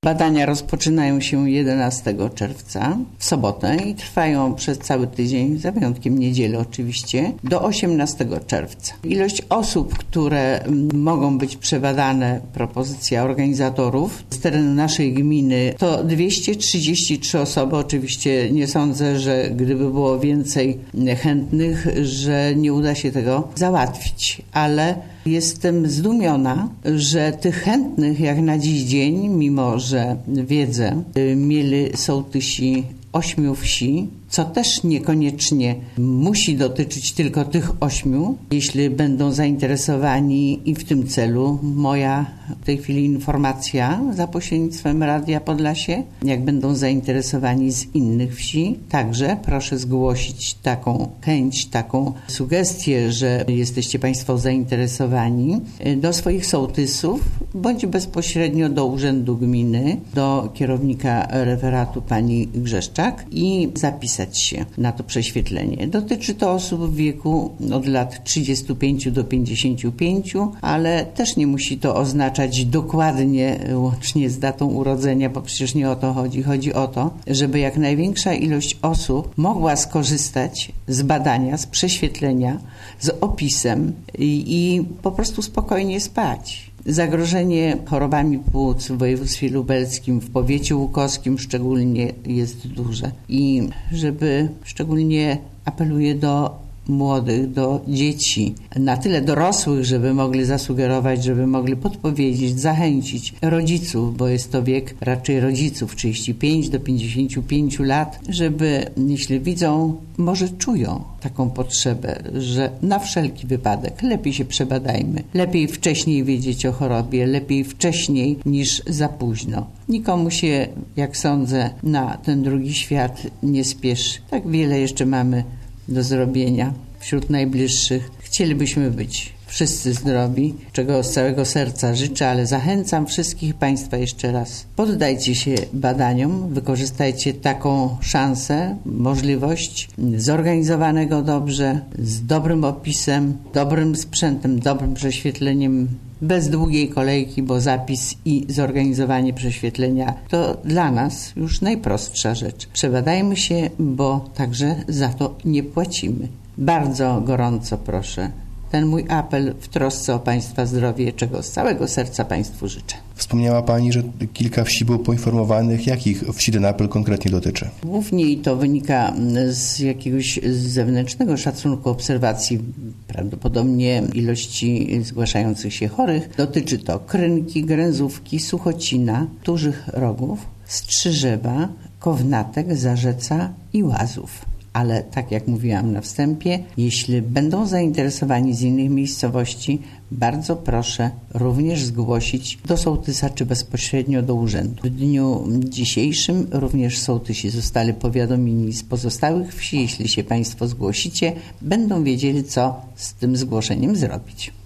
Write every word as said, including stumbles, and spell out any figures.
Badania rozpoczynają się jedenastego czerwca w sobotę i trwają przez cały tydzień, za wyjątkiem niedzieli oczywiście, do osiemnastego czerwca. Ilość osób, które mogą być przebadane, propozycja organizatorów z terenu naszej gminy, to dwieście trzydzieści trzy osoby. Oczywiście nie sądzę, że gdyby było więcej chętnych, że nie uda się tego załatwić, ale jestem zdumiona, że tych chętnych jak na dziś dzień, mimo że wiedzę mieli sołtysi ośmiu wsi, co też niekoniecznie musi dotyczyć tylko tych ośmiu. Jeśli będą zainteresowani i w tym celu moja w tej chwili informacja za pośrednictwem Radia Podlasie, jak będą zainteresowani z innych wsi, także proszę zgłosić taką chęć, taką sugestię, że jesteście Państwo zainteresowani do swoich sołtysów, bądź bezpośrednio do Urzędu Gminy, do kierownika referatu pani Grzeszczak i zapisać się na to prześwietlenie. Dotyczy to osób w wieku od lat trzydziestu pięciu do pięćdziesięciu pięciu, ale też nie musi to oznaczać dokładnie łącznie z datą urodzenia, bo przecież nie o to chodzi. Chodzi o to, żeby jak największa ilość osób mogła skorzystać z badania, z prześwietlenia, z opisem i, i po prostu spokojnie spać. Zagrożenie chorobami płuc w województwie lubelskim, w powiecie łukowskim szczególnie jest duże. I żeby szczególnie apeluję do młodych, do dzieci, na tyle dorosłych, żeby mogli zasugerować, żeby mogli podpowiedzieć, zachęcić rodziców, bo jest to wiek raczej rodziców, trzydzieści pięć do pięćdziesięciu pięciu lat, żeby jeśli widzą, może czują taką potrzebę, że na wszelki wypadek lepiej się przebadajmy, lepiej wcześniej wiedzieć o chorobie, lepiej wcześniej niż za późno. Nikomu się, jak sądzę, na ten drugi świat nie spieszy. Tak wiele jeszcze mamy do zrobienia wśród najbliższych. Chcielibyśmy być wszyscy zdrowi, czego z całego serca życzę, ale zachęcam wszystkich Państwa jeszcze raz. Poddajcie się badaniom, wykorzystajcie taką szansę, możliwość zorganizowanego dobrze, z dobrym opisem, dobrym sprzętem, dobrym prześwietleniem, bez długiej kolejki, bo zapis i zorganizowanie prześwietlenia to dla nas już najprostsza rzecz. Przebadajmy się, bo także za to nie płacimy. Bardzo gorąco proszę. Ten mój apel w trosce o Państwa zdrowie, czego z całego serca Państwu życzę. Wspomniała Pani, że kilka wsi było poinformowanych. Jakich wsi ten apel konkretnie dotyczy? Głównie i to wynika z jakiegoś zewnętrznego szacunku obserwacji, prawdopodobnie ilości zgłaszających się chorych. Dotyczy to Krynki, Gręzówki, Suchocina, Turzych Rogów, Strzyżewa, Kownatek, Zarzeca i Łazów. Ale tak jak mówiłam na wstępie, jeśli będą zainteresowani z innych miejscowości, bardzo proszę również zgłosić do sołtysa czy bezpośrednio do urzędu. W dniu dzisiejszym również sołtysi zostali powiadomieni z pozostałych wsi. Jeśli się Państwo zgłosicie, będą wiedzieli, co z tym zgłoszeniem zrobić.